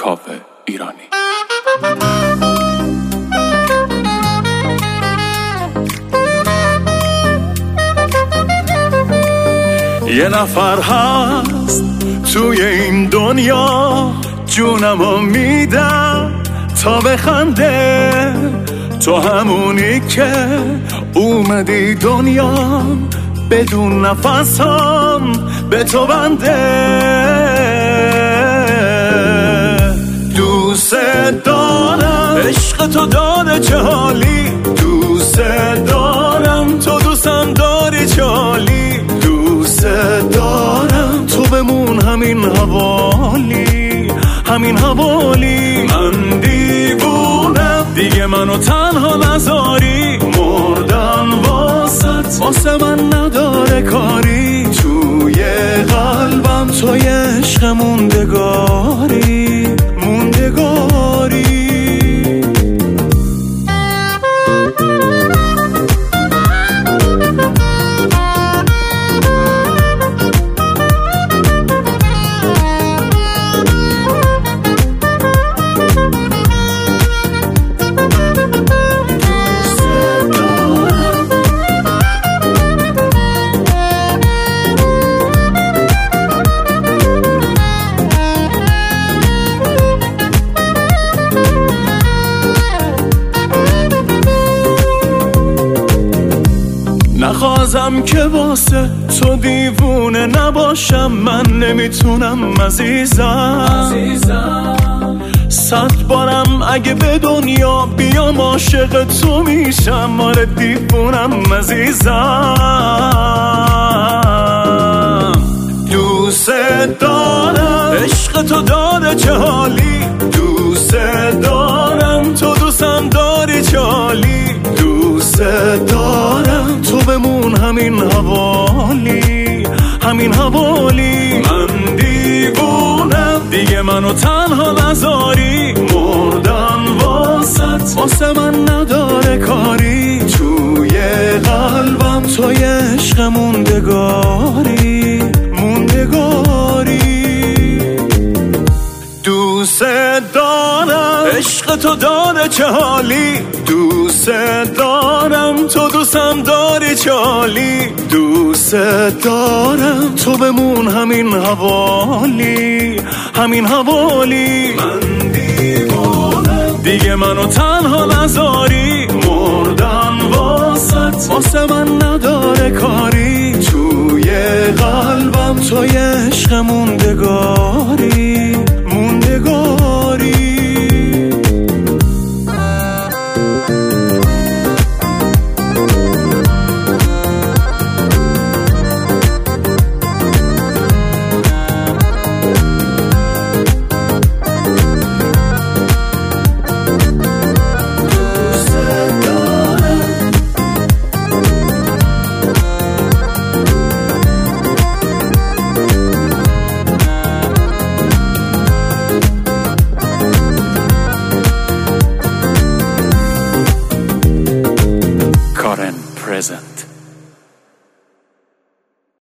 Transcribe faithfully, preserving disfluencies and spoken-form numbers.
کاوه ایرانی. یه نفر هست توی این دنیا، جونمو میدم تا بخنده. تو همونی که اومدی دنیا، بدون نفسم به تو بنده. دوست دارم عشق تو داره چه حالی، دوست دارم تو دوستم داری چه حالی. دوست دارم تو بمون همین حوالی، همین حوالی. من دیوونم دیگه منو تنها نذاری، مردن واسط واسه من نداره کاری. توی قلبم توی عشق موندگاری، موندگاری. نخواستم که واسه تو دیوونه نباشم، من نمیتونم عزیزم. صد بارم اگه به دنیا بیام عاشق تو میشم، آره دیوونم عزیزم. دوست دارم عشق تو داره چه حالی، دوست دارم تو دوستم داری چه حالی. دوست دارم تو بمون همین حوالی، همین حوالی. من دیوونم دیگه منو تنها نذاری، مردن واسط واسه من نداره کاری. توی قلبم توی عشق موندگاری، موندگاری. دوست دارم عشق تو داره چه حالی، دوست دارم تو دوستم داری چه حالی. دوست دارم تو بمون همین حوالی، همین حوالی. من دیوانم دیگه منو تنها نذاری، مردن واسط واسه من نداره کاری. توی قلبم توی عشق موندگاری.